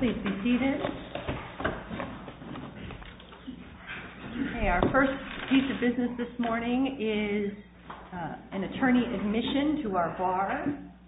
Please be seated. Okay, our first piece of business this morning is an attorney admission to our bar.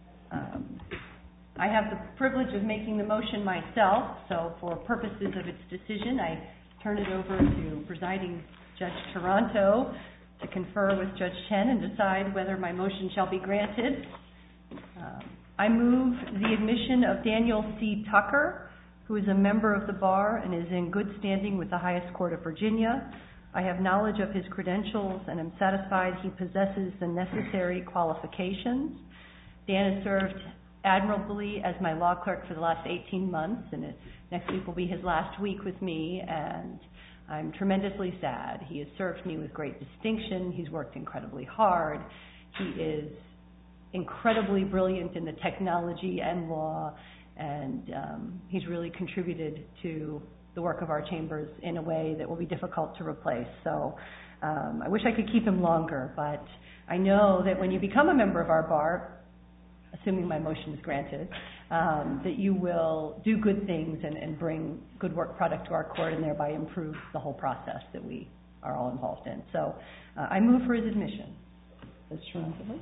I have the privilege of making the motion myself, so for purposes of its decision, I turn it over to presiding Judge Taranto to confer with Judge Chen and decide whether my motion shall be granted. I move the admission of Daniel C. Tucker, who is a member of the bar and is in good standing with the highest court of Virginia. I have knowledge of his credentials and am satisfied he possesses the necessary qualifications. Dan has served admirably as my law clerk for the last 18 months, and next week will be his last week with me, and I'm tremendously sad. He has served me with great distinction. He's worked incredibly hard. He is incredibly brilliant in the technology and law, and he's really contributed to the work of our chambers in a way that will be difficult to replace. So I wish I could keep him longer, but I know that when you become a member of our bar, assuming my motion is granted, that you will do good things and bring good work product to our court and thereby improve the whole process that we are all involved in. So I move for his admission. Ms. Taranto?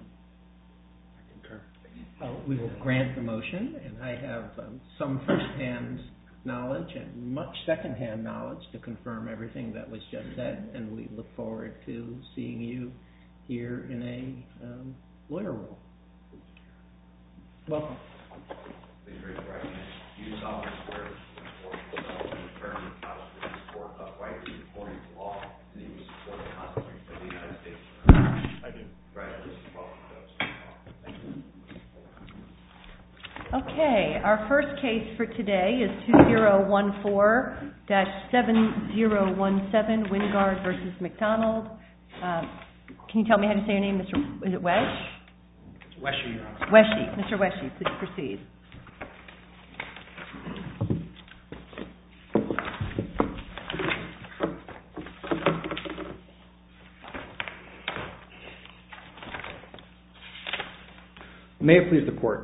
We will grant the motion, and I have some first-hand knowledge and much second-hand knowledge to confirm everything that was just said, and we look forward to seeing you here in a lawyer role. Welcome. Please raise your right hand. Do you solemnly swear to support yourself and the terms of House of support uprightly according to law, and that you will support the Constitution of the United States? I do. Congratulations. Welcome, Judge. Thank you. Okay, our first case for today is 2014-7017, Wingard v. McDonald. Can you tell me how to say your name, Mr. Is it Wesh? Weshy, Your Honor. Weshy. Mr. Weshy, please proceed. May it please the Court.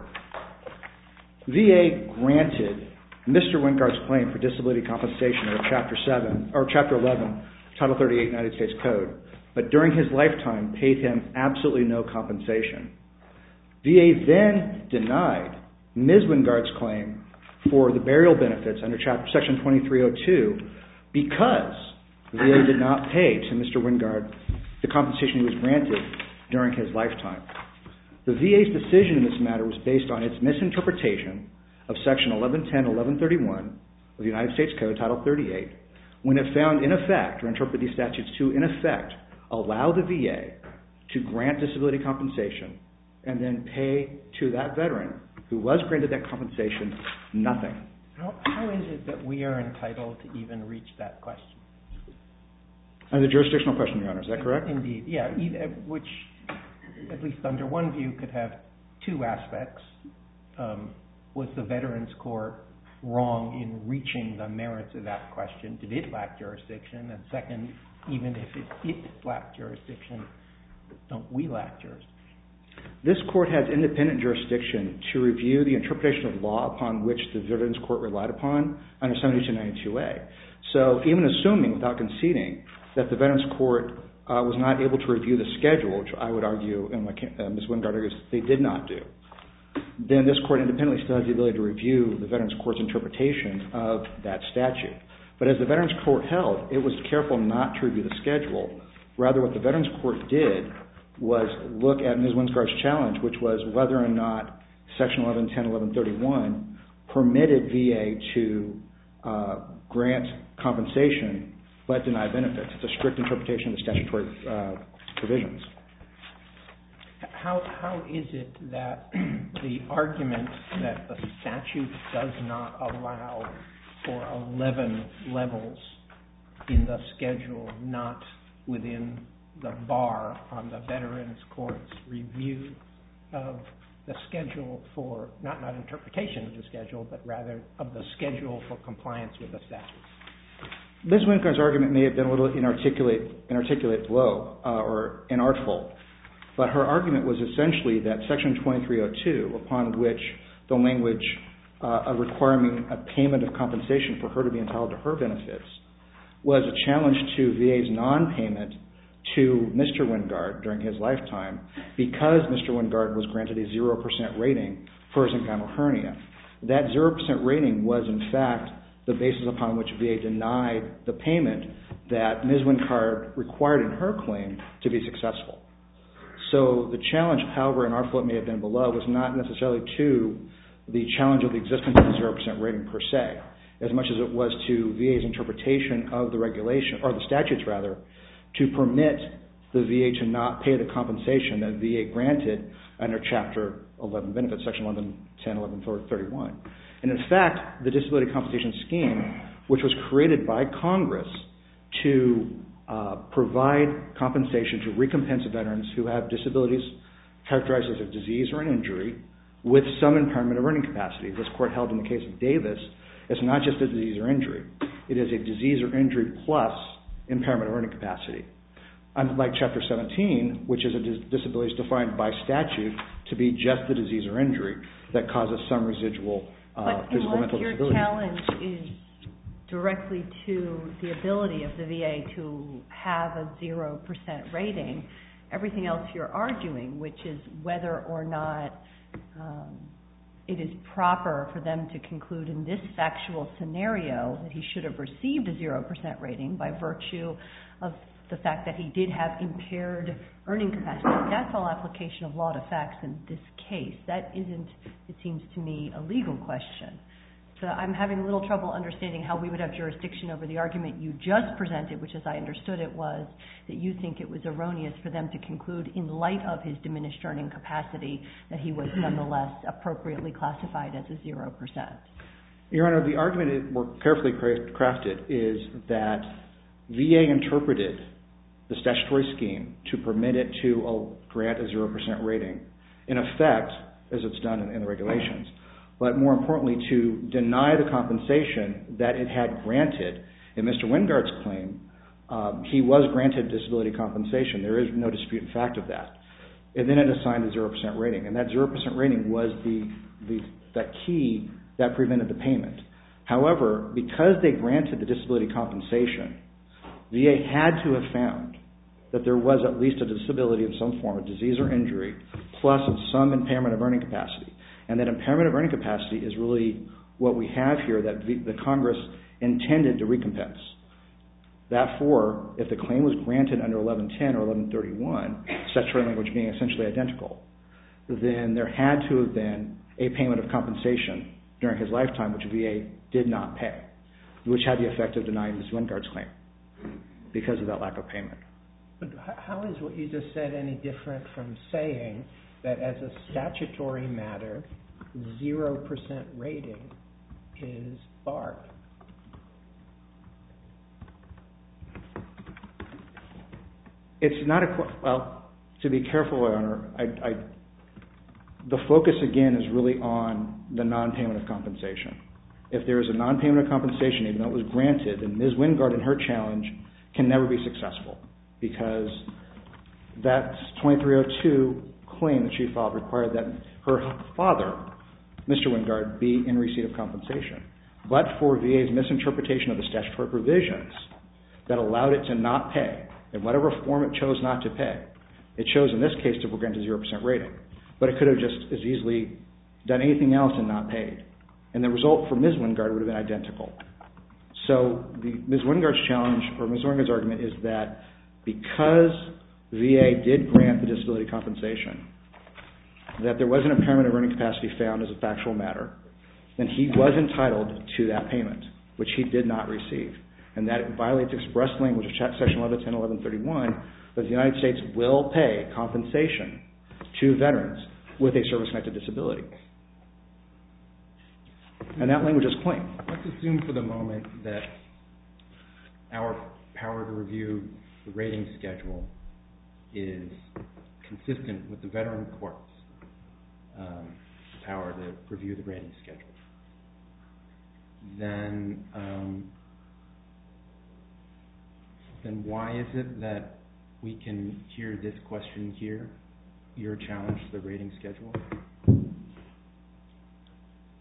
VA granted Mr. Wingard's claim for disability compensation under Chapter 11, Title 38 United States Code, but during his lifetime paid him absolutely no compensation. VA then denied Ms. Wingard's claim for the burial benefits under Section 2302 because VA did not pay to Mr. Wingard the compensation he was granted during his lifetime. The VA's decision in this matter was based on its misinterpretation of Section 1110-1131 of the United States Code, Title 38, when it found in effect, or interpreted these statutes to in effect, allow the VA to grant disability compensation and then pay to that veteran who was granted that compensation nothing. How is it that we are entitled to even reach that question? As a jurisdictional question, Your Honor, is that correct? Indeed, yeah, which, at least under one view, could have two aspects. Was the Veterans Court wrong in reaching the merits of that question? Did it lack jurisdiction? And second, even if it did lack jurisdiction, don't we lack jurisdiction? This Court has independent jurisdiction to review the interpretation of law upon which the Veterans Court relied upon under 7292A. So even assuming, without conceding, that the Veterans Court was not able to review the schedule, which I would argue, and Ms. Wingard argues they did not do, then this Court independently still has the ability to review the Veterans Court's interpretation of that statute. But as the Veterans Court held, it was careful not to review the schedule. Rather, what the Veterans Court did was look at Ms. Wingard's challenge, which was whether or not Section 1110-1131 permitted VA to grant compensation but deny benefits. It's a strict interpretation of the statutory provisions. How is it that the argument that the statute does not allow for 11 levels in the schedule not within the bar on the Veterans Court's review of the schedule for, not interpretation of the schedule, but rather of the schedule for compliance with the statute? Ms. Wingard's argument may have been a little inarticulate low or inartful, but her argument was essentially that Section 2302, upon which the language requiring a payment of compensation for her to be entitled to her benefits was a challenge to VA's non-payment to Mr. Wingard during his lifetime because Mr. Wingard was granted a 0% rating for his inguinal hernia. That 0% rating was, in fact, the basis upon which VA denied the payment that Ms. Wingard required in her claim to be successful. So the challenge, however, in our foot may have been below, was not necessarily to the challenge of the existence of the 0% rating per se, as much as it was to VA's interpretation of the regulation, or the statutes rather, to permit the VA to not pay the compensation that VA granted under Chapter 11 benefits, Section 1110, 1131. And in fact, the disability compensation scheme, which was created by Congress to provide compensation to recompense veterans who have disabilities characterized as a disease or an injury with some impairment of earning capacity. This court held in the case of Davis, it's not just a disease or injury. It is a disease or injury plus impairment of earning capacity. Unlike Chapter 17, which is a disability defined by statute to be just the disease or injury that causes some residual physical mental disability. But your challenge is directly to the ability of the VA to have a 0% rating, everything else you're arguing, which is whether or not it is proper for them to conclude in this factual scenario that he should have received a 0% rating by virtue of the fact that he did have impaired earning capacity. That's all application of law to facts in this case. That isn't, it seems to me, a legal question. So I'm having a little trouble understanding how we would have jurisdiction over the argument you just presented, which as I understood it was that you think it was erroneous for them to conclude in light of his diminished earning capacity that he was nonetheless appropriately classified as a 0%. Your Honor, the argument more carefully crafted is that VA interpreted the statutory scheme to permit it to grant a 0% rating, in effect, as it's done in the regulations, but more importantly to deny the compensation that it had granted. In Mr. Wingard's claim, he was granted disability compensation. There is no dispute in fact of that. And then it assigned a 0% rating, and that 0% rating was that key that prevented the payment. However, because they granted the disability compensation, VA had to have found that there was at least a disability of some form, a disease or injury, plus some impairment of earning capacity. And that impairment of earning capacity is really what we have here that the Congress intended to recompense. Therefore, if the claim was granted under 1110 or 1131, statutory language being essentially identical, then there had to have been a payment of compensation during his lifetime, which VA did not pay, which had the effect of denying Ms. Wingard's claim because of that lack of payment. But how is what you just said any different from saying that as a statutory matter, 0% rating is barred? It's not well, to be careful, Your Honor, the focus again is really on the non-payment of compensation. If there is a non-payment of compensation, even though it was granted, then Ms. Wingard in her challenge can never be successful because that 2302 claim that she filed required that her father, Mr. Wingard, be in receipt of compensation. But for VA's misinterpretation of the statutory provisions that allowed it to not pay, in whatever form it chose not to pay, it chose in this case to grant a 0% rating. But it could have just as easily done anything else and not paid. And the result for Ms. Wingard would have been identical. So Ms. Wingard's challenge, or Ms. Wingard's argument, is that because VA did grant the disability compensation, that there was an impairment of earning capacity found as a factual matter, then he was entitled to that payment, which he did not receive. And that violates express language of Section 1110 and 1131, that the United States will pay compensation to veterans with a service-connected disability. And that language is plain. Let's assume for the moment that our power to review the rating schedule is consistent with the Veteran Court's power to review the rating schedule. Then why is it that we can hear this question here, your challenge to the rating schedule?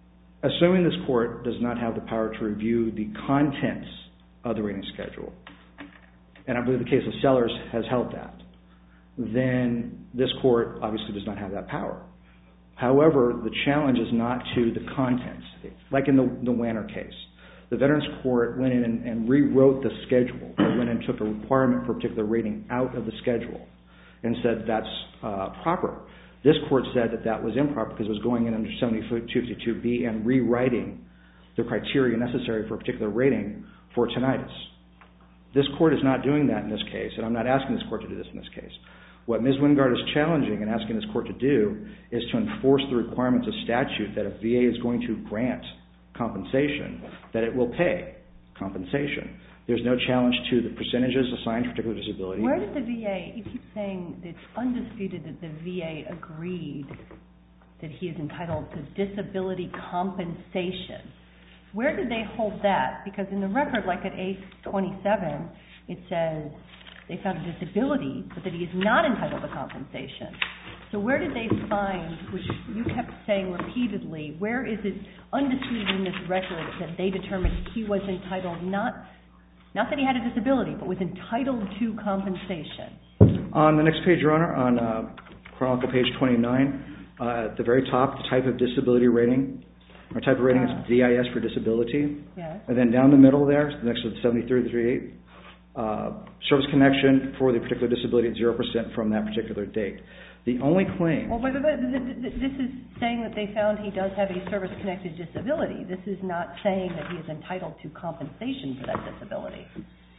assuming this court does not have the power to review the contents of the rating schedule, and I believe the case of Sellers has held that, then this court obviously does not have that power. However, the challenge is not to the contents. Like in the Wanner case, the Veterans Court went in and rewrote the schedule. They went and took a requirement for a particular rating out of the schedule and said that's proper. This court said that that was improper because it was going in under 7252B and rewriting the criteria necessary for a particular rating for tinnitus. This court is not doing that in this case, and I'm not asking this court to do this in this case. What Ms. Wingard is challenging and asking this court to do is to enforce the requirements of statute that if VA is going to grant compensation, that it will pay compensation. There's no challenge to the percentages assigned for particular disability. Where did the VA, you keep saying it's undisputed that the VA agreed that he is entitled to disability compensation. Where did they hold that? Because in the record, like at 827, it says they found a disability, but that he is not entitled to compensation. So where did they find, which you kept saying repeatedly, where is it undisputed in this record that they determined he was entitled, not that he had a disability, but was entitled to compensation? On the next page, Your Honor, on Chronicle page 29, at the very top, the type of disability rating, our type of rating is DIS for disability. Yes. And then down the middle there, next to the 7338, service connection for the particular disability at 0% from that particular date. The only claim... Well, but this is saying that they found he does have a service-connected disability. This is not saying that he is entitled to compensation for that disability.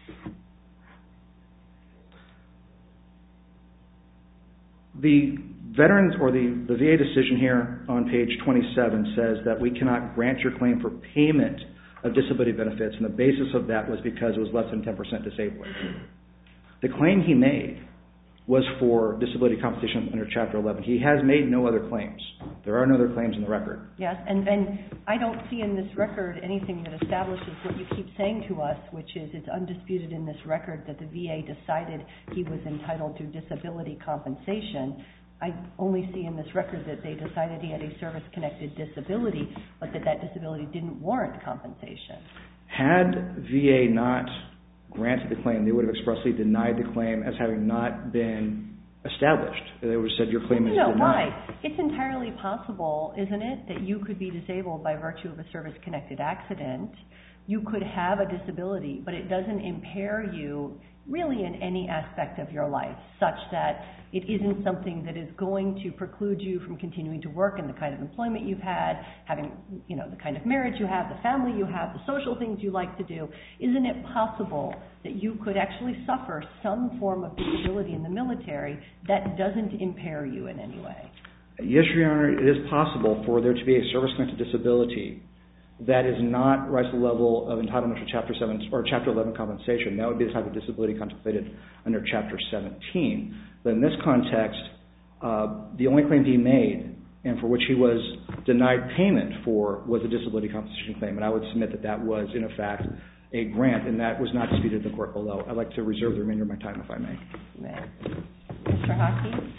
The Veterans, or the VA decision here on page 27 says that we cannot grant your claim for payment of disability benefits, and the basis of that was because it was less than 10% disabled. The claim he made was for disability compensation under Chapter 11. He has made no other claims. There are no other claims in the record. Yes, and I don't see in this record anything that establishes what you keep saying to us, which is it's undisputed in this record that the VA decided he was entitled to disability compensation. I only see in this record that they decided he had a service-connected disability, but that disability didn't warrant compensation. Had VA not granted the claim, they would have expressly denied the claim as having not been established. They would have said your claim is denied. No, why? It's entirely possible, isn't it, that you could be disabled by virtue of a service-connected accident. You could have a disability, but it doesn't impair you really in any aspect of your life, such that it isn't something that is going to preclude you from continuing to work in the kind of employment you've had, having the kind of marriage you have, the family you have, the social things you like to do. Isn't it possible that you could actually suffer some form of disability in the military that doesn't impair you in any way? Yes, Your Honor, it is possible for there to be a service-connected disability that is not rise to the level of entitlement for Chapter 7 or Chapter 11 compensation. That would be the type of disability contemplated under Chapter 17. But in this context, the only claim he made, and for which he was denied payment for, was a disability compensation claim. And I would submit that that was, in effect, a grant, and that was not disputed in the court below. I'd like to reserve the remainder of my time, if I may. Mr. Hockey?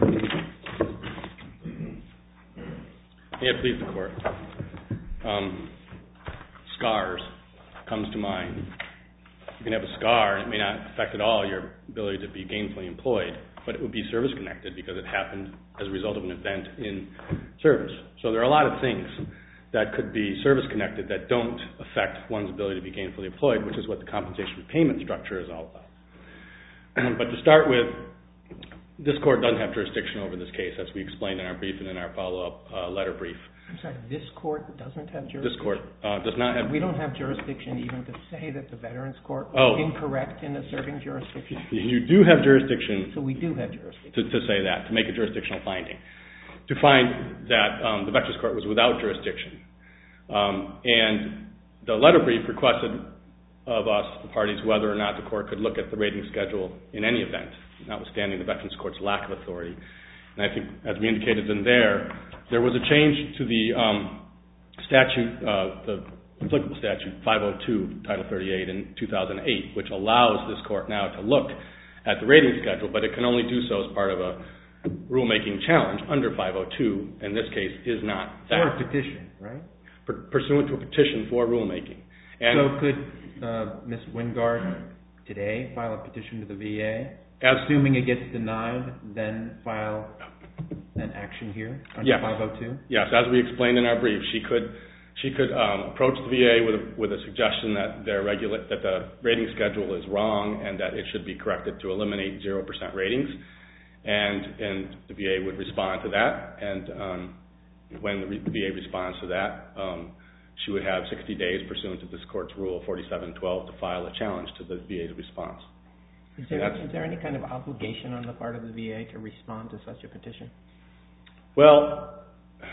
May it please the Court. Scars comes to mind. You can have a scar, and it may not affect at all your ability to be gainfully employed, but it would be service-connected because it happened as a result of an event in service. So there are a lot of things that could be service-connected that don't affect one's ability to be gainfully employed, which is what the compensation payment structure is all about. But to start with, this Court doesn't have jurisdiction over this case, as we explained in our brief and in our follow-up letter brief. I'm sorry, this Court doesn't have jurisdiction? This Court does not have... We don't have jurisdiction even to say that the Veterans Court was incorrect in asserting jurisdiction? You do have jurisdiction... So we do have jurisdiction. To say that, to make a jurisdictional finding. To find that the Veterans Court was without jurisdiction. And the letter brief requested of us, the parties, whether or not the Court could look at the rating schedule in any event, notwithstanding the Veterans Court's lack of authority. And I think, as we indicated in there was a change to the statute, the applicable statute, 502, Title 38 in 2008, which allows this Court now to look at the rating schedule, but it can only do so as part of a rulemaking challenge under 502. In this case, is not that. Or a petition, right? pursuant to a petition for rulemaking. And so could Ms. Wingard today file a petition to the VA? Assuming it gets denied, then file an action here under 502? Yes, as we explained in our brief, she could approach the VA with a suggestion that the rating schedule is wrong and that it should be corrected to eliminate 0% ratings, and the VA would respond to that. And when the VA responds to that, she would have 60 days pursuant to this court's Rule 4712 to file a challenge to the VA's response. Is there any kind of obligation on the part of the VA to respond to such a petition? Well,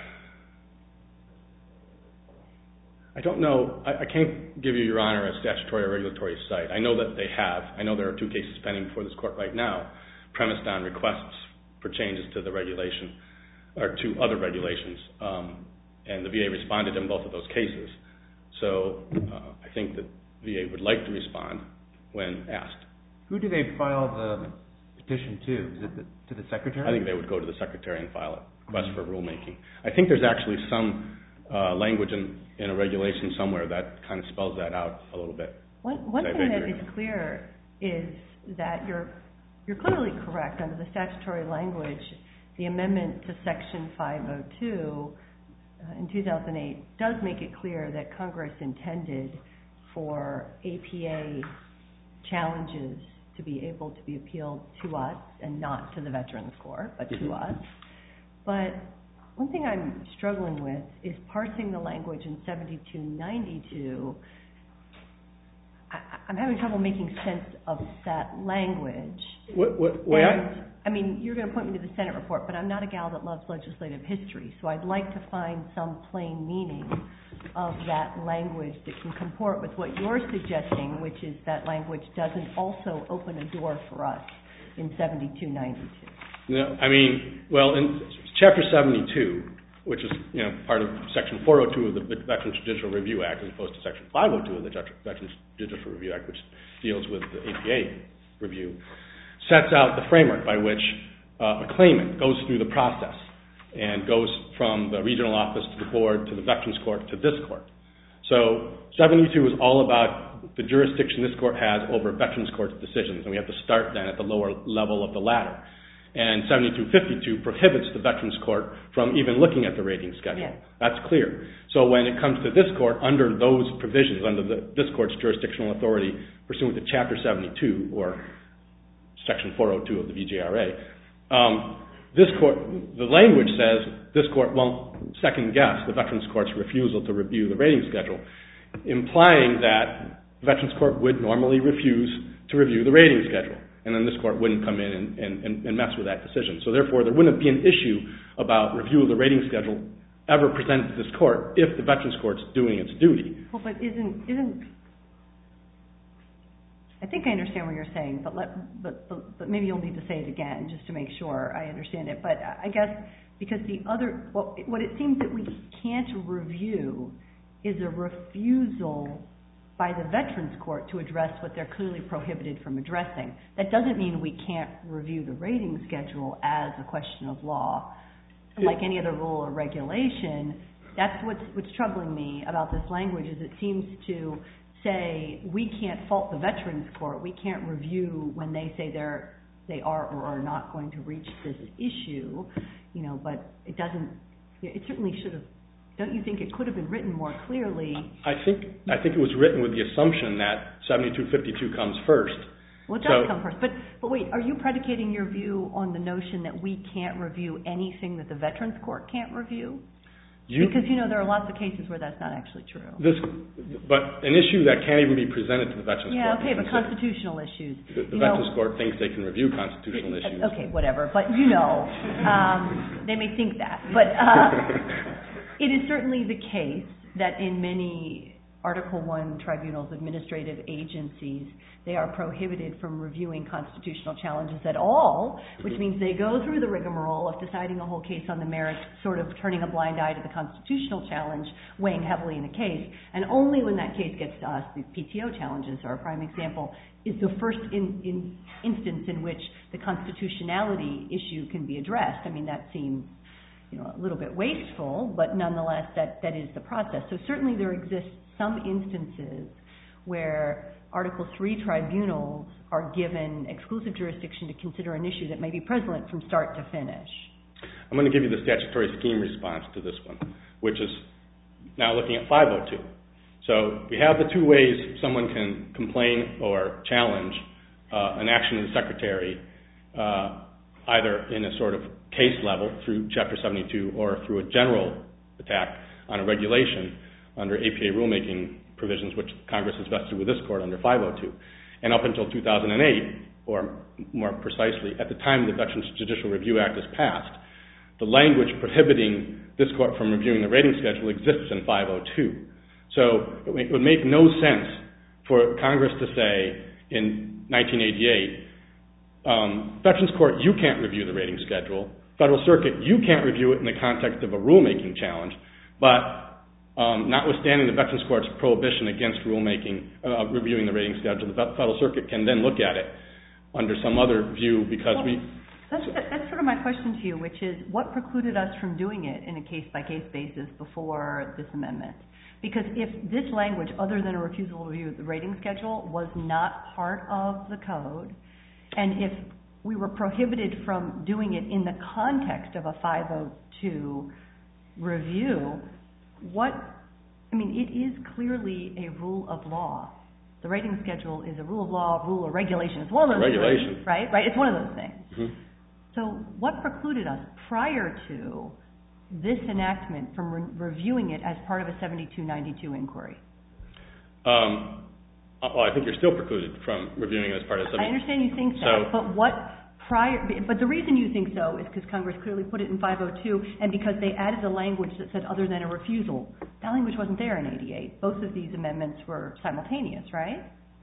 I don't know. I can't give you, Your Honor, a statutory or regulatory cite. I know that they have. I know there are 2 cases pending before this court right now premised on requests for changes to the regulation or to other regulations, and the VA responded in both of those cases. So I think that VA would like to respond when asked. Who do they file the petition to? Is it to the Secretary? I think they would go to the Secretary and file a request for rulemaking. I think there's actually some language in a regulation somewhere that kind of spells that out a little bit. One thing that is clear is that you're clearly correct. Under the statutory language, the amendment to Section 502 in 2008 does make it clear that Congress intended for APA challenges to be able to be appealed to us and not to the Veterans Court, but to us. But one thing I'm struggling with is parsing the language in 7292. I'm having trouble making sense of that language. I mean, you're going to point me to the Senate report, but I'm not a gal that loves legislative history, so I'd like to find some plain meaning of that language that can comport with what you're suggesting, which is that language doesn't also open a door for us in 7292. No, I mean, well, in Chapter 72, which is part of Section 402 of the Veterans Judicial Review Act, as opposed to Section 502 of the Veterans Judicial Review Act, which deals with the APA review, sets out the framework by which a claimant goes through the process and goes from the regional office to the board to the Veterans Court to this court. So 72 is all about the jurisdiction this court has over Veterans Court's decisions, and we have to start then at the lower level of the ladder. And 7252 prohibits the Veterans Court from even looking at the rating schedule. Yeah. That's clear. So when it comes to this court, under those provisions, under this court's jurisdictional authority pursuant to Chapter 72 or Section 402 of the VJRA, this court, the language says this court won't second guess the Veterans Court's refusal to review the rating schedule, implying that the Veterans Court would normally refuse to review the rating schedule, and then this court wouldn't come in and mess with that decision. So therefore, there wouldn't be an issue about review of the rating schedule ever presented to this court if the Veterans Court's doing its duty. Well, but isn't I think I understand what you're saying, but maybe you'll need to say it again just to make sure I understand it. But I guess because what it seems that we can't review is a refusal by the Veterans Court to address what they're clearly prohibited from addressing. That doesn't mean we can't review the rating schedule as a question of law. Like any other rule or regulation, that's what's troubling me about this language is it seems to say we can't fault the Veterans Court. We can't review when they say they are or are not going to reach this issue, but it doesn't. It certainly should have. Don't you think it could have been written more clearly? I think it was written with the assumption that 7252 comes first. Well, it does come first. But wait, are you predicating your view on the notion that we can't review anything that the Veterans Court can't review? Because, there are lots of cases where that's not actually true. But an issue that can't even be presented to the Veterans Court. Yeah, okay, but constitutional issues. The Veterans Court thinks they can review constitutional issues. Okay, whatever. But they may think that. But it is certainly the case that in many Article I tribunals, administrative agencies, they are prohibited from reviewing constitutional challenges at all, which means they go through the rigmarole of deciding a whole case on the merits, sort of turning a blind eye to the constitutional challenge, weighing heavily in a case, and only when that case gets to us, the PTO challenges are a prime example, is the first instance in which the constitutionality issue can be addressed. I mean, that seems a little bit wasteful, but nonetheless that is the process. So certainly there exists some instances where Article 3 tribunals are given exclusive jurisdiction to consider an issue that may be prevalent from start to finish. I'm going to give you the statutory scheme response to this one, which is now looking at 502. So we have the two ways someone can complain or challenge an action of the Secretary, either in a sort of case level through Chapter 72 or through a general attack on a regulation under APA rulemaking provisions, which Congress has vested with this Court under 502. And up until 2008, or more precisely, at the time the Veterans Judicial Review Act is passed, the language prohibiting this Court from reviewing the rating schedule exists in 502. So it would make no sense for Congress to say in 1988, Veterans Court, you can't review the rating schedule. Federal Circuit, you can't review it in the context of a rulemaking challenge. But notwithstanding the Veterans Court's prohibition against reviewing the rating schedule, the Federal Circuit can then look at it under some other view because That's sort of my question to you, which is what precluded us from doing it in a case-by-case basis before this amendment? Because if this language, other than a refusal to review the rating schedule, was not part of the code, and if we were prohibited from doing it in the context of a 502 review, it is clearly a rule of law. The rating schedule is a rule of law, rule or regulation. It's one of those things, right? It's one of those things. Mm-hmm. So what precluded us prior to this enactment from reviewing it as part of a 7292 inquiry? Well, I think you're still precluded from reviewing it as part of 7292. I understand you think that, but the reason you think so is because Congress clearly put it in 502, and because they added a language that said other than a refusal. That language wasn't there in 88. Both of these amendments were simultaneous, right?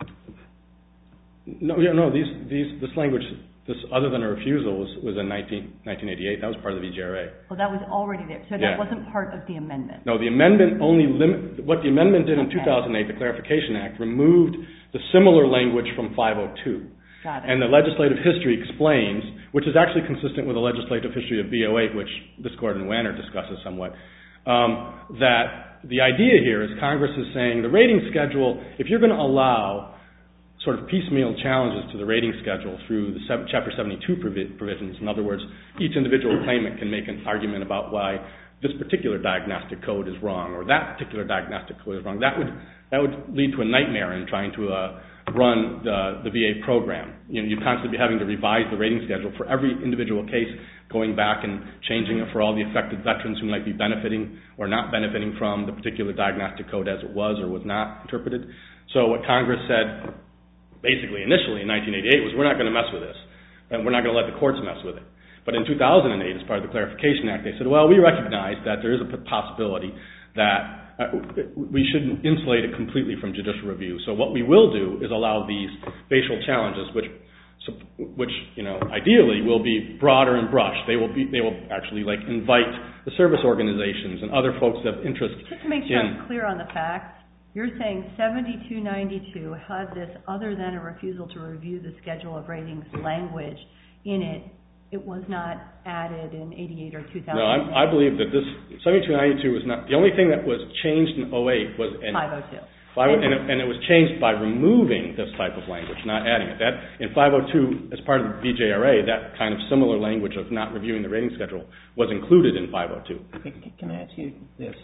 No. This language, this other than a refusal, was in 1988. That was part of the VJRA. Well, that was already there, so that wasn't part of the amendment. No, the amendment what the amendment did in 2008, the Clarification Act, removed the similar language from 502. Got it. And the legislative history explains, which is actually consistent with the legislative history of B08, which this Court in Wanner discusses somewhat, that the idea here is Congress is saying the rating schedule, if you're going to allow sort of piecemeal challenges to the rating schedule through the Chapter 72 provisions, in other words, each individual claimant can make an argument about why this particular diagnostic code is wrong or that particular diagnostic code is wrong. That would lead to a nightmare in trying to run the VA program. You'd constantly be having to revise the rating schedule for every individual case, going back and changing it for all the affected veterans who might be benefiting or not benefiting from the particular diagnostic code as it was or was not interpreted. So what Congress said basically initially in 1988 was we're not going to mess with this, and we're not going to let the courts mess with it. But in 2008, as part of the Clarification Act, they said, well, we recognize that there is a possibility that we shouldn't insulate it completely from judicial review. So what we will do is allow these facial challenges, which ideally will be broader in brush. They will actually invite the service organizations and other folks that have interest. Just to make sure I'm clear on the facts, you're saying 7292 had this other than a refusal to review the schedule of ratings language in it. It was not added in 88 or 2000. No, I believe that this 7292 was not. The only thing that was changed in 08 was 502. And it was changed by removing this type of language, not adding it. That in 502, as part of the VJRA, that kind of similar language of not reviewing the rating schedule was included in 502. Can I ask you this?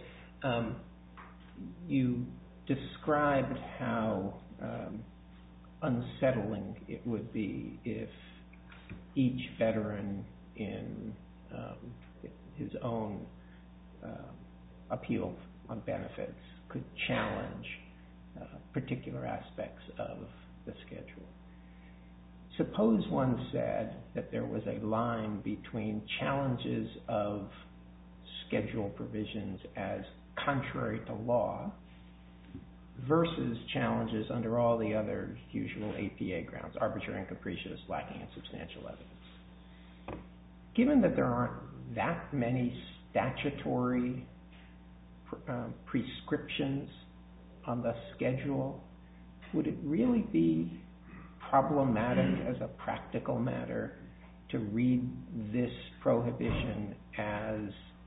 You described how unsettling it would be if each veteran in his own appeal on benefits could challenge particular aspects of the schedule. Suppose one said that there was a line between challenges of schedule provisions as contrary to law versus challenges under all the other usual APA grounds, arbitrary and capricious, lacking in substantial evidence. Given that there aren't that many statutory prescriptions on the schedule, would it really be problematic as a practical matter to read this prohibition as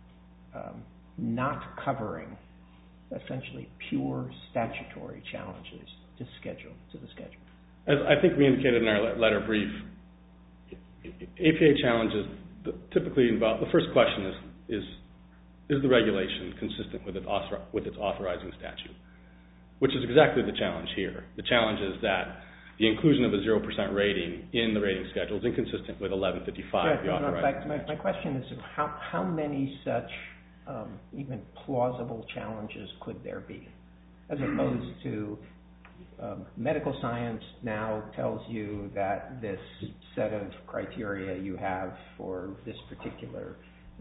not covering essentially pure statutory challenges to the schedule? As I think we indicated in our letter brief, APA challenges typically involve, the first question is the regulation consistent with its authorizing statute, which is exactly the challenge here. The challenge is that the inclusion of a 0% rating in the rating schedule is inconsistent with 1155, the authorizing statute. My question is, how many such even plausible challenges could there be, as opposed to medical science now tells you that this set of criteria you have for this particular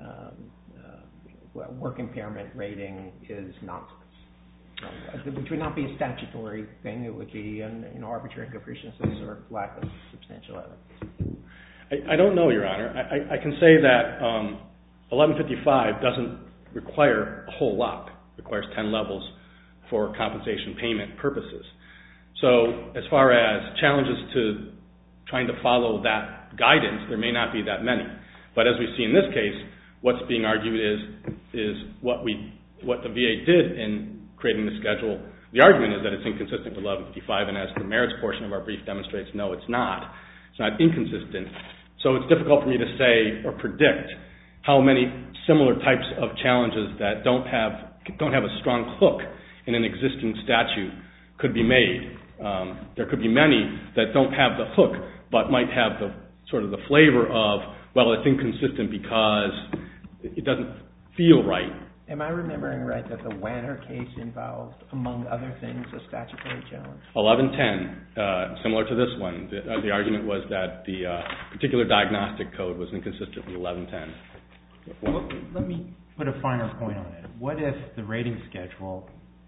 work impairment rating is nonsense. Which would not be a statutory thing. It would be an arbitrary capriciousness or lack of substantial evidence. I don't know, Your Honor. I can say that 1155 doesn't require a whole lot. It requires 10 levels for compensation payment purposes. So as far as challenges to trying to follow that guidance, there may not be that many. But as we see in this case, what's being argued is what the VA did in creating the schedule. The argument is that it's inconsistent with 1155, and as the merits portion of our brief demonstrates, no, it's not. It's not inconsistent. So it's difficult for me to say or predict how many similar types of challenges that don't have a strong hook in an existing statute could be made. There could be many that don't have the hook, but might have the sort of the flavor of, well, it's inconsistent because it doesn't feel right. Am I remembering right that the Wanner case involved, among other things, a statutory challenge? 1110, similar to this one. The argument was that the particular diagnostic code was inconsistent with 1110. Well, let me put a finer point on it. What if the rating schedule,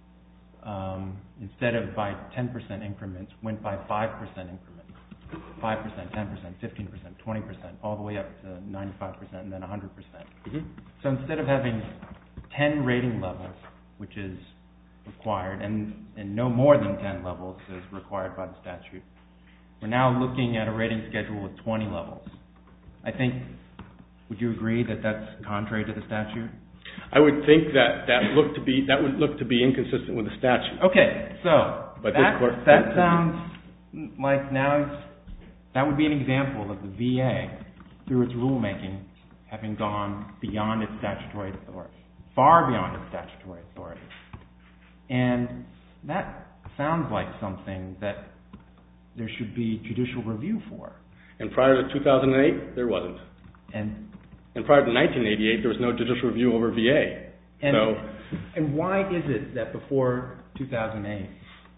instead of by 10% increments, went by 5% increments? 5%, 10%, 15%, 20%, all the way up to 95% and then 100%. Mm-hmm. So instead of having 10 rating levels, which is required, and no more than 10 levels is required by the statute, we're now looking at a rating schedule with 20 levels. I think, would you agree that that's contrary to the statute? I would think that would look to be inconsistent with the statute. Okay, so that sounds like now that would be an example of the VA, through its rulemaking, having gone beyond its statutory authority, far beyond its statutory authority. And that sounds like something that there should be judicial review for. And prior to 2008, there wasn't. And prior to 1988, there was no judicial review over VA. And why is it that before 2008,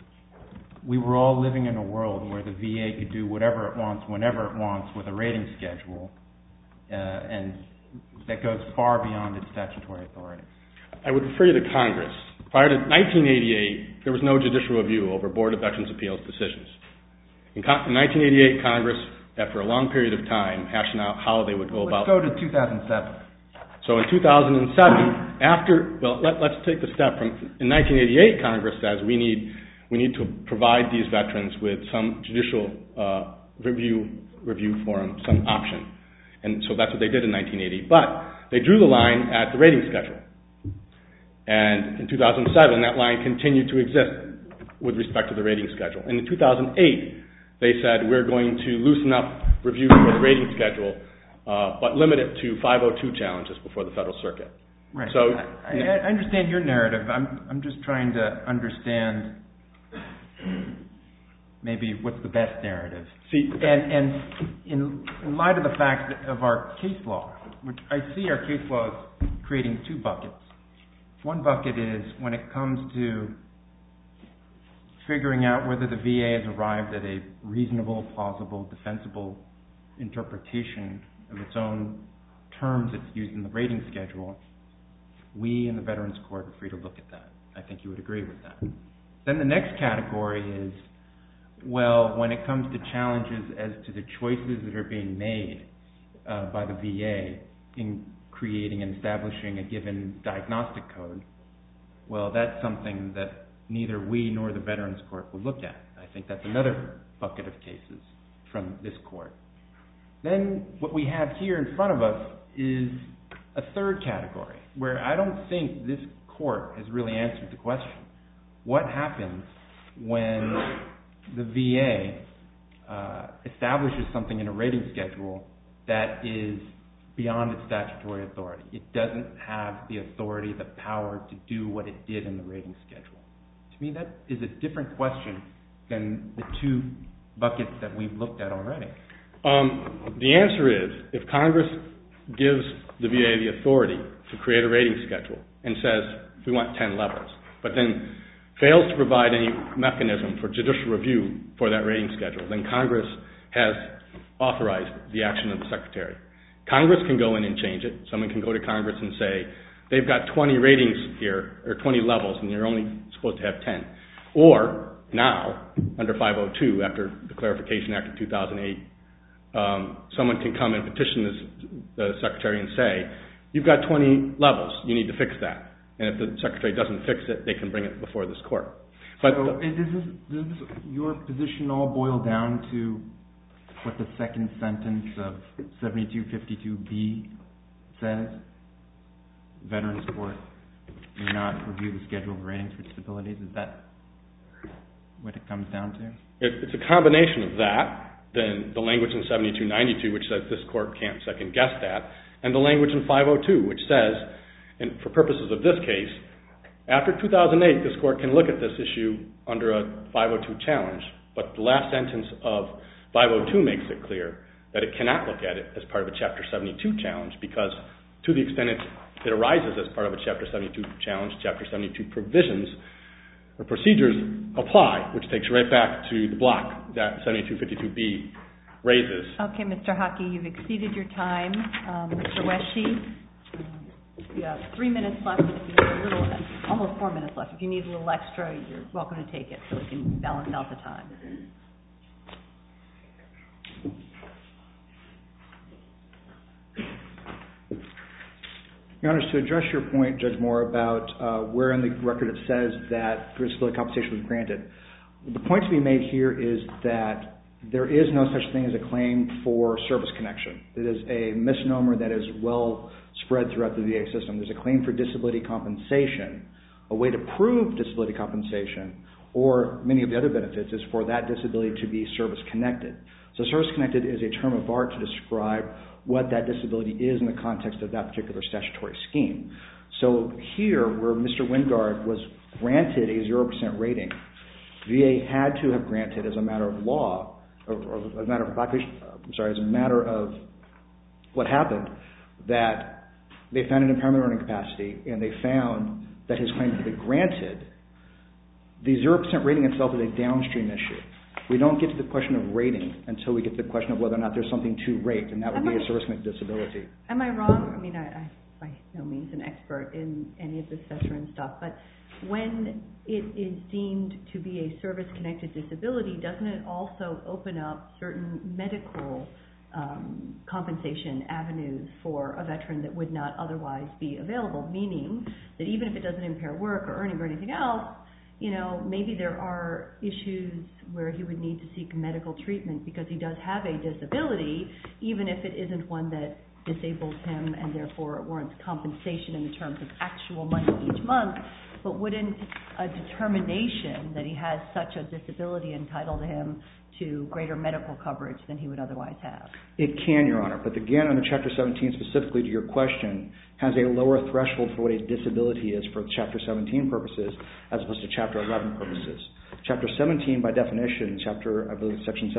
we were all living in a world where the VA could do whatever it wants, whenever it wants, with a rating schedule, and that goes far beyond its statutory authority? I would refer you to Congress. Prior to 1988, there was no judicial review over Board of Veterans' Appeals decisions. In 1988, Congress, after a long period of time, hashing out how they would go about... Let's go to 2007. So in 2007, let's take the step from... In 1988, Congress says we need to provide these veterans with some judicial review for them, some option. And so that's what they did in 1980. But they drew the line at the rating schedule. And in 2007, that line continued to exist with respect to the rating schedule. And in 2008, they said we're going to loosen up review for the rating schedule, but limit it to 502 challenges before the Federal Circuit. Right. So I understand your narrative. I'm just trying to understand maybe what's the best narrative. And in light of the fact of our case law, which I see our case law as creating two buckets. One bucket is when it comes to figuring out whether the VA has arrived at a reasonable, plausible, defensible interpretation of its own terms it's used in the rating schedule, we in the Veterans Court are free to look at that. I think you would agree with that. Then the next category is, well, when it comes to challenges as to the choices that are being made by the VA in creating and establishing a given diagnostic code, well, that's something that neither we nor the Veterans Court will look at. I think that's another bucket of cases from this court. Then what we have here in front of us is a third category, where I don't think this court has really answered the question. What happens when the VA establishes something in a rating schedule that is beyond its statutory authority? It doesn't have the authority, the power to do what it did in the rating schedule. To me, that is a different question than the two buckets that we've looked at already. The answer is, if Congress gives the VA the authority to create a rating schedule and says, we want 10 levels, but then fails to provide any mechanism for judicial review for that rating schedule, then Congress has authorized the action of the Secretary. Congress can go in and change it. Someone can go to Congress and say, they've got 20 ratings here, or 20 levels, and you're only supposed to have 10. Or, now, under 502, after the Clarification Act of 2008, someone can come and petition the Secretary and say, you've got 20 levels, you need to fix that. And if the Secretary doesn't fix it, they can bring it before this court. But does your position all boil down to what the second sentence of 7252B says? Veterans Court may not review the schedule of ratings for disabilities. Is that what it comes down to? It's a combination of that, then the language in 7292, which says this court can't second guess that, and the language in 502, which says, and for purposes of this case, after 2008, this court can look at this issue under a 502 challenge, but the last sentence of 502 makes it clear that it cannot look at it as part of a Chapter 72 challenge, because to the extent it arises as part of a Chapter 72 challenge, Chapter 72 provisions or procedures apply, which takes right back to the block that 7252B raises. Okay, Mr. Hockey, you've exceeded your time. Mr. Wesche, you have 3 minutes left. If you need a little, almost 4 minutes left. If you need a little extra, you're welcome to take it so we can balance out the time. Your Honor, to address your point, Judge Moore, about where in the record it says that disability compensation was granted, the point to be made here is that there is no such thing as a claim for service connection. It is a misnomer that is well spread throughout the VA system. There's a claim for disability compensation. A way to prove disability compensation, or many of the other benefits, is for that disability to be service-connected. So service-connected is a term of art to describe what that disability is in the context of that particular statutory scheme. So here, where Mr. Wingard was granted a 0% rating, VA had to have granted as a matter of law, or as a matter of what happened, that they found an impairment of earning capacity, and they found that his claim had been granted. The 0% rating itself is a downstream issue. We don't get to the question of rating until we get to the question of whether or not there's something to rate, and that would be a service-connected disability. Am I wrong? I mean, I'm by no means an expert in any of this veteran stuff, but when it is deemed to be a service-connected disability, doesn't it also open up certain medical compensation avenues for a veteran that would not otherwise be available, meaning that even if it doesn't impair work or earning or anything else, you know, maybe there are issues where he would need to seek medical treatment because he does have a disability, even if it isn't one that disables him and therefore warrants compensation in the terms of actual money each month. But wouldn't a determination that he has such a disability entitle him to greater medical coverage than he would otherwise have? It can, Your Honor, but again, under Chapter 17, specifically to your question, has a lower threshold for what a disability is for Chapter 17 purposes as opposed to Chapter 11 purposes. Chapter 17, by definition, I believe Section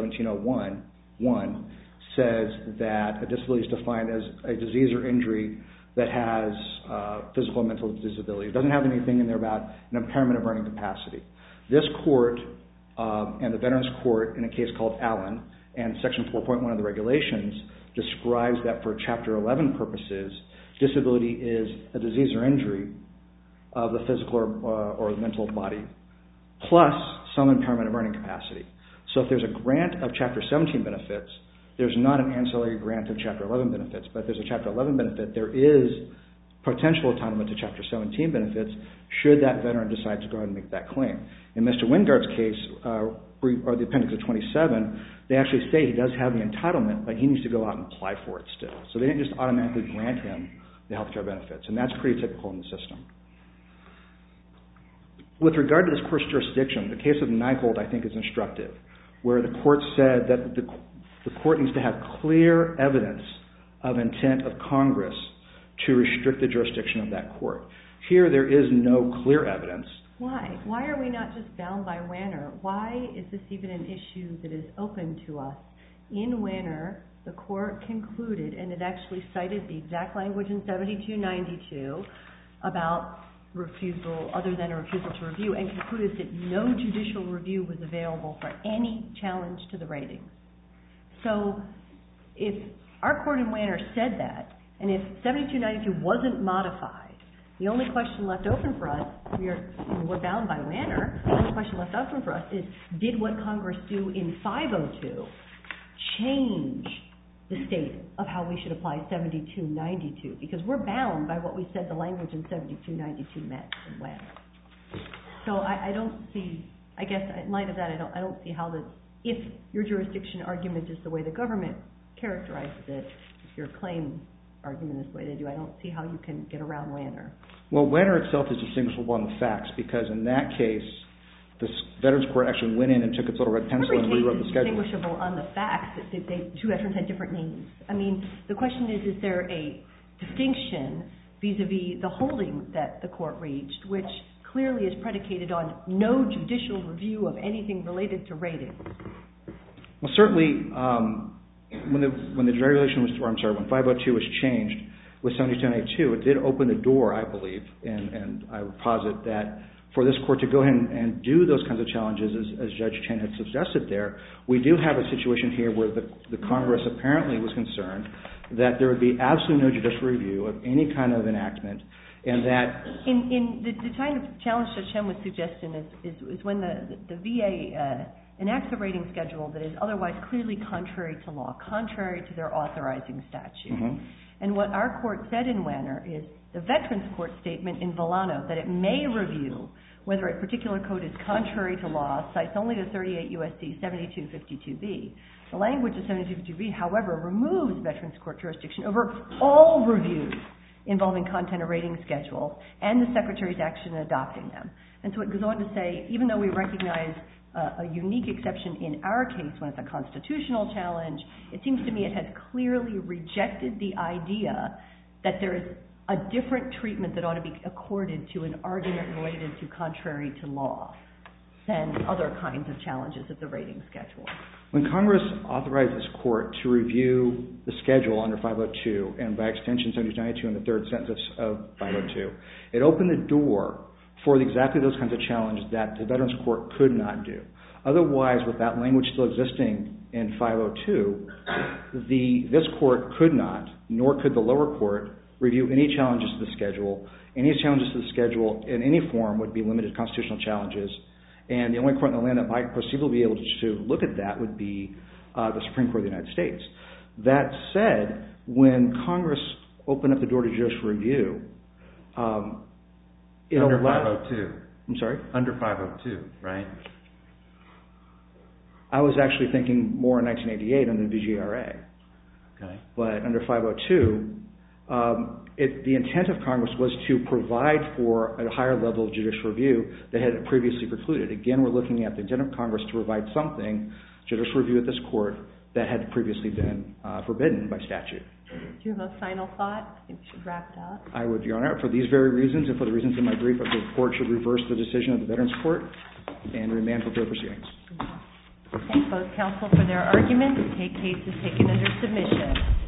1701 says that a disability is defined as a disease or injury that has physical and mental disability. It doesn't have anything in there about an impairment of earning capacity. This court and the Veterans Court, in a case called Allen, and Section 4.1 of the regulations describes that for Chapter 11 purposes, disability is a disease or injury of the physical or mental body, plus some impairment of earning capacity. So if there's a grant of Chapter 17 benefits, there's not an ancillary grant of Chapter 11 benefits, but if there's a Chapter 11 benefit, there is potential entitlement to Chapter 17 benefits should that veteran decide to go ahead and make that claim. In Mr. Wingard's case, or the appendix of 27, they actually say he does have the entitlement, but he needs to go out and apply for it still. So they didn't just automatically grant him the health care benefits, and that's pretty typical in the system. With regard to this court's jurisdiction, the case of Nyhold, I think, is instructive, where the court said that the court needs to have clear evidence of intent of Congress to restrict the jurisdiction of that court. Here, there is no clear evidence. Why? Why are we not just bound by Wanner? Why is this even an issue that is open to us? In Wanner, the court concluded, and it actually cited the exact language in 7292 about refusal, other than a refusal to review, and concluded that no judicial review was available for any challenge to the ratings. So if our court in Wanner said that, and if 7292 wasn't modified, the only question left open for us, we're bound by Wanner, the only question left open for us is, did what Congress do in 502 change the state of how we should apply 7292? Because we're bound by what we said the language in 7292 meant in Wanner. So I don't see, I guess in light of that, I don't see how if your jurisdiction argument is the way the government characterizes it, if your claim argument is the way they do, I don't see how you can get around Wanner. Well, Wanner itself is distinguishable on the facts, because in that case, the Veterans Court actually went in and took its little red pencil and rewrote the schedule. Every case is distinguishable on the facts. Two veterans had different names. I mean, the question is there a distinction vis-a-vis the holding that the court reached, which clearly is predicated on no judicial review of anything related to ratings? Well, certainly, when the regulation was, or I'm sorry, when 502 was changed with 7292, it did open the door, I believe, and I would posit that for this court to go ahead and do those kinds of challenges, as Judge Chen had suggested there, we do have a situation here where the Congress apparently was concerned that there would be absolutely no judicial review of any kind of enactment, and that... In the kind of challenge Judge Chen was suggesting is when the VA enacts a rating schedule that is otherwise clearly contrary to law, contrary to their authorizing statute. Mm-hmm. And what our court said in Wanner is the Veterans Court statement in Volano that it may review whether a particular code is contrary to law cites only to 38 U.S.C. 7252B. The language of 7252B, however, removes Veterans Court jurisdiction over all reviews involving content of rating schedules and the Secretary's action in adopting them. And so it goes on to say, even though we recognize a unique exception in our case when it's a constitutional challenge, it seems to me it has clearly rejected the idea that there is a different treatment that ought to be accorded to an argument related to contrary to law than other kinds of challenges of the rating schedule. When Congress authorized this court to review the schedule under 502, and by extension 7292 in the third sentence of 502, it opened the door for exactly those kinds of challenges that the Veterans Court could not do. Otherwise, with that language still existing in 502, this court could not, nor could the lower court, review any challenges to the schedule. Any challenges to the schedule in any form would be limited constitutional challenges, and the only court in the land that might possibly be able to look at that would be the Supreme Court of the United States. That said, when Congress opened up the door to judicial review, under 502. I'm sorry? Under 502, right? I was actually thinking more in 1988 under the VGRA. Okay. But under 502, the intent of Congress was to provide for a higher level of judicial review that had previously precluded. Again, we're looking at the intent of Congress to provide something, judicial review at this court, that had previously been forbidden by statute. Do you have a final thought? I think we should wrap it up. I would, Your Honor. For these very reasons and for the reasons in my brief, the court should reverse the decision of the Veterans Court and remand for further proceedings. Thank both counsel for their arguments. The case is taken under submission.